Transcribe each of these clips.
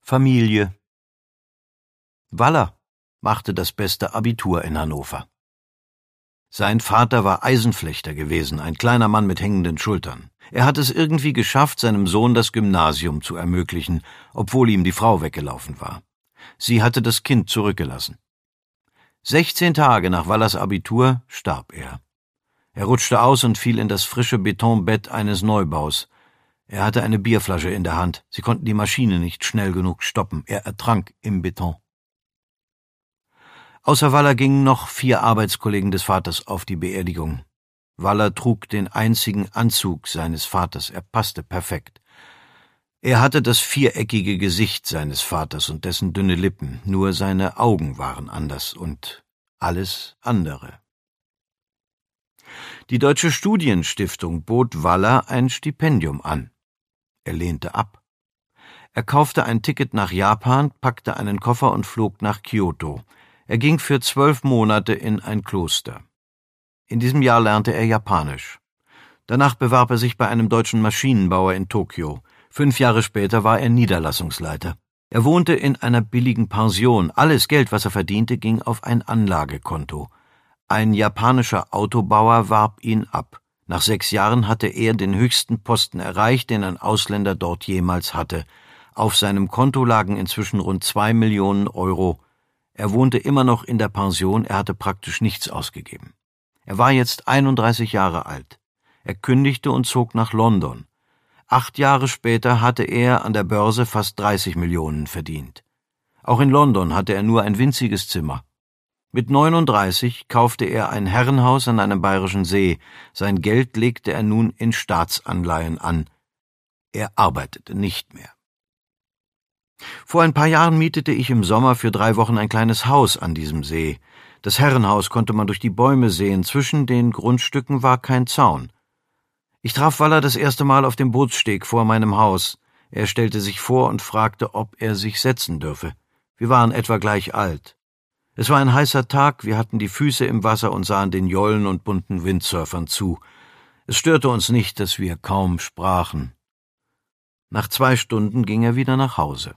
Familie. Waller machte das beste Abitur in Hannover. Sein Vater war Eisenflechter gewesen, ein kleiner Mann mit hängenden Schultern. Er hat es irgendwie geschafft, seinem Sohn das Gymnasium zu ermöglichen, obwohl ihm die Frau weggelaufen war. Sie hatte das Kind zurückgelassen. 16 Tage nach Wallers Abitur starb er. Er rutschte aus und fiel in das frische Betonbett eines Neubaus. Er hatte eine Bierflasche in der Hand. Sie konnten die Maschine nicht schnell genug stoppen. Er ertrank im Beton. Außer Waller gingen noch 4 Arbeitskollegen des Vaters auf die Beerdigung. Waller trug den einzigen Anzug seines Vaters. Er passte perfekt. Er hatte das viereckige Gesicht seines Vaters und dessen dünne Lippen. Nur seine Augen waren anders und alles andere. Die Deutsche Studienstiftung bot Waller ein Stipendium an. Er lehnte ab. Er kaufte ein Ticket nach Japan, packte einen Koffer und flog nach Kyoto. Er ging für 12 Monate in ein Kloster. In diesem Jahr lernte er Japanisch. Danach bewarb er sich bei einem deutschen Maschinenbauer in Tokio. 5 Jahre später war er Niederlassungsleiter. Er wohnte in einer billigen Pension. Alles Geld, was er verdiente, ging auf ein Anlagekonto. Ein japanischer Autobauer warb ihn ab. Nach 6 Jahren hatte er den höchsten Posten erreicht, den ein Ausländer dort jemals hatte. Auf seinem Konto lagen inzwischen rund 2 Millionen Euro. Er wohnte immer noch in der Pension, er hatte praktisch nichts ausgegeben. Er war jetzt 31 Jahre alt. Er kündigte und zog nach London. 8 Jahre später hatte er an der Börse fast 30 Millionen verdient. Auch in London hatte er nur ein winziges Zimmer. Mit 39 kaufte er ein Herrenhaus an einem bayerischen See. Sein Geld legte er nun in Staatsanleihen an. Er arbeitete nicht mehr. Vor ein paar Jahren mietete ich im Sommer für 3 Wochen ein kleines Haus an diesem See. Das Herrenhaus konnte man durch die Bäume sehen, zwischen den Grundstücken war kein Zaun. Ich traf Waller das erste Mal auf dem Bootssteg vor meinem Haus. Er stellte sich vor und fragte, ob er sich setzen dürfe. Wir waren etwa gleich alt. Es war ein heißer Tag, wir hatten die Füße im Wasser und sahen den Jollen und bunten Windsurfern zu. Es störte uns nicht, dass wir kaum sprachen. Nach 2 Stunden ging er wieder nach Hause.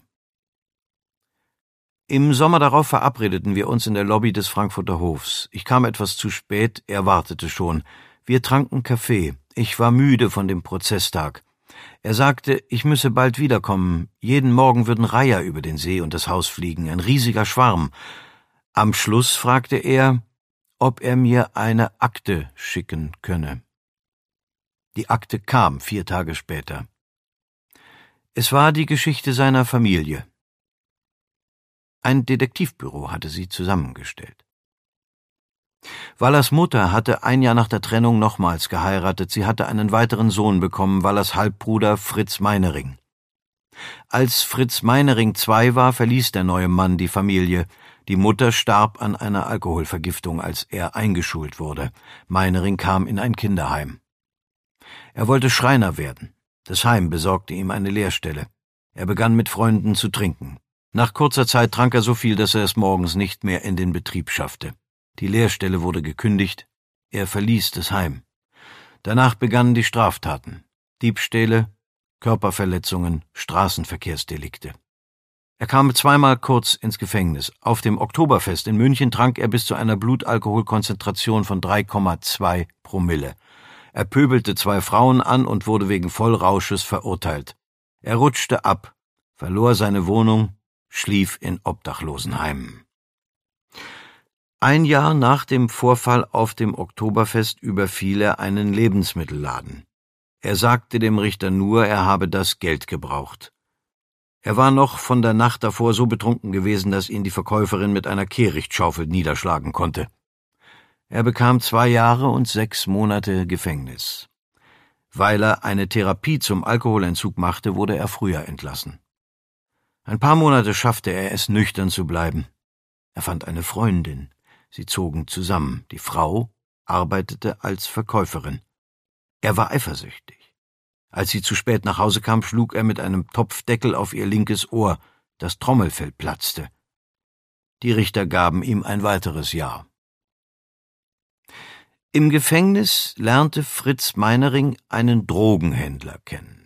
Im Sommer darauf verabredeten wir uns in der Lobby des Frankfurter Hofs. Ich kam etwas zu spät, er wartete schon. Wir tranken Kaffee. Ich war müde von dem Prozesstag. Er sagte, ich müsse bald wiederkommen. Jeden Morgen würden Reiher über den See und das Haus fliegen, ein riesiger Schwarm. Am Schluss fragte er, ob er mir eine Akte schicken könne. Die Akte kam 4 Tage später. Es war die Geschichte seiner Familie. Ein Detektivbüro hatte sie zusammengestellt. Wallers Mutter hatte 1 Jahr nach der Trennung nochmals geheiratet. Sie hatte einen weiteren Sohn bekommen, Wallers Halbbruder Fritz Meinering. Als Fritz Meinering 2 war, verließ der neue Mann die Familie. Die Mutter starb an einer Alkoholvergiftung, als er eingeschult wurde. Meinering kam in ein Kinderheim. Er wollte Schreiner werden. Das Heim besorgte ihm eine Lehrstelle. Er begann mit Freunden zu trinken. Nach kurzer Zeit trank er so viel, dass er es morgens nicht mehr in den Betrieb schaffte. Die Lehrstelle wurde gekündigt. Er verließ das Heim. Danach begannen die Straftaten. Diebstähle, Körperverletzungen, Straßenverkehrsdelikte. Er kam 2-mal kurz ins Gefängnis. Auf dem Oktoberfest in München trank er bis zu einer Blutalkoholkonzentration von 3,2 Promille. Er pöbelte 2 Frauen an und wurde wegen Vollrausches verurteilt. Er rutschte ab, verlor seine Wohnung, schlief in Obdachlosenheimen. 1 Jahr nach dem Vorfall auf dem Oktoberfest überfiel er einen Lebensmittelladen. Er sagte dem Richter nur, er habe das Geld gebraucht. Er war noch von der Nacht davor so betrunken gewesen, dass ihn die Verkäuferin mit einer Kehrichtschaufel niederschlagen konnte. Er bekam 2 Jahre und 6 Monate Gefängnis. Weil er eine Therapie zum Alkoholentzug machte, wurde er früher entlassen. Ein paar Monate schaffte er es, nüchtern zu bleiben. Er fand eine Freundin. Sie zogen zusammen. Die Frau arbeitete als Verkäuferin. Er war eifersüchtig. Als sie zu spät nach Hause kam, schlug er mit einem Topfdeckel auf ihr linkes Ohr. Das Trommelfell platzte. Die Richter gaben ihm ein weiteres Jahr. Im Gefängnis lernte Fritz Meinering einen Drogenhändler kennen.